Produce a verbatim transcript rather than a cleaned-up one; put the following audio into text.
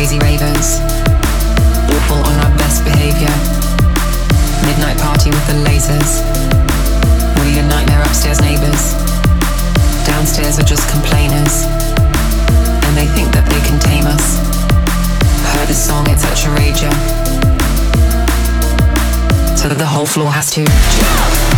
crazy ravers, all on our best behavior. Midnight party with the lasers. We're your nightmare upstairs neighbors. Downstairs are just complainers, and they think that they can tame us. Heard this song, it's such a rager, so that the whole floor has to jump.